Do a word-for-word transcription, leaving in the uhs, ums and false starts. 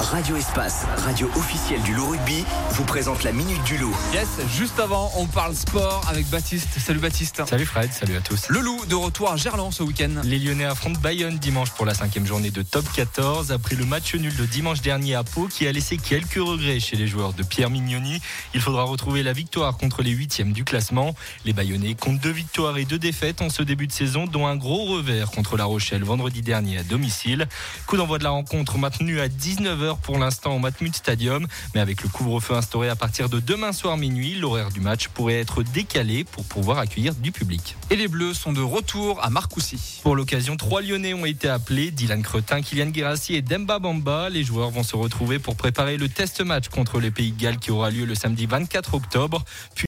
Radio Espace, radio officielle du Loup Rugby, vous présente la Minute du Loup. Yes, juste avant, on parle sport avec Baptiste. Salut Baptiste. Salut Fred, salut à tous. Le Loup de retour à Gerland ce week-end. Les Lyonnais affrontent Bayonne dimanche pour la cinquième journée de top quatorze. Après le match nul de dimanche dernier à Pau qui a laissé quelques regrets chez les joueurs de Pierre Mignoni, il faudra retrouver la victoire contre les huitièmes du classement. Les Bayonnais comptent deux victoires et deux défaites en ce début de saison, dont un gros revers contre La Rochelle vendredi dernier à domicile. Coup d'envoi de la rencontre maintenu à dix-neuf heures pour l'instant au Matmut Stadium, mais avec le couvre-feu instauré à partir de demain soir minuit, l'horaire du match pourrait être décalé pour pouvoir accueillir du public. Et les Bleus sont de retour à Marcoussis. Pour l'occasion, trois Lyonnais ont été appelés, Dylan Cretin, Kylian Guirassy et Demba Bamba. Les joueurs vont se retrouver pour préparer le test match contre les Pays de Galles qui aura lieu le samedi vingt-quatre octobre. Puis